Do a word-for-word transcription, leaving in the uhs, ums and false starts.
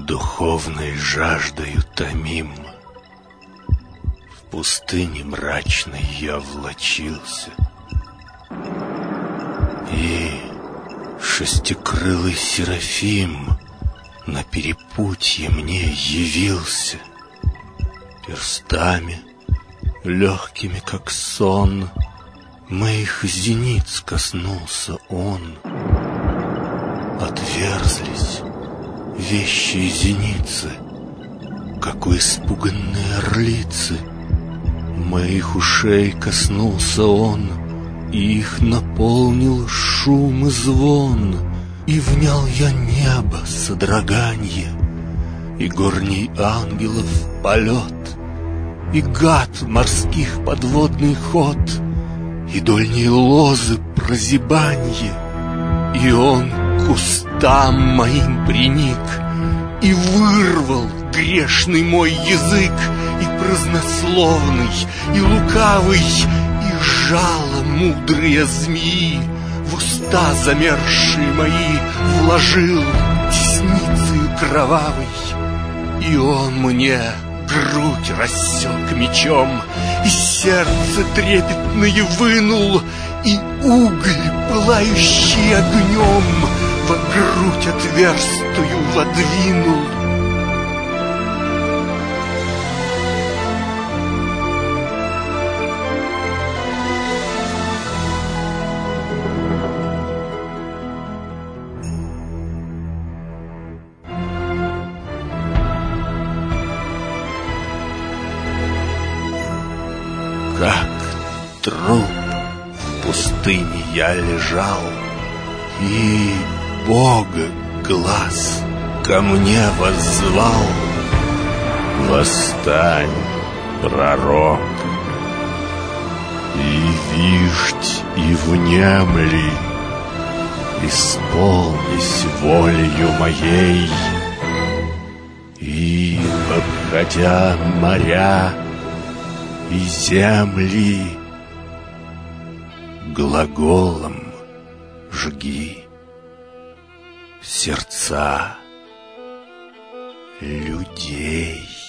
Духовной жаждою томим, в пустыне мрачной я влачился, и шестикрылый Серафим на перепутье мне явился. Перстами, легкими как сон, моих зениц коснулся он. Отверзлись вещие зеницы, как у испуганной орлицы. Моих ушей коснулся он, и их наполнил шум и звон. И внял я небо содроганье, и горний ангелов полет, и гад морских подводный ход, и дольние лозы прозябанье. И он к устам моим приник, и вырвал грешный мой язык, и празднословный, и лукавый, и жало мудрые змеи в уста замерзшие мои вложил десницею кровавой. И он мне грудь рассек мечом, и сердце трепетное вынул, и уголь, пылающий огнем, во грудь отверстую водвинул. Как труп в пустыне я лежал, и Бога глаз ко мне воззвал: восстань, пророк, и виждь, и внемли, исполнись волею моей. И, обходя моря и земли, глаголом жги сердца людей.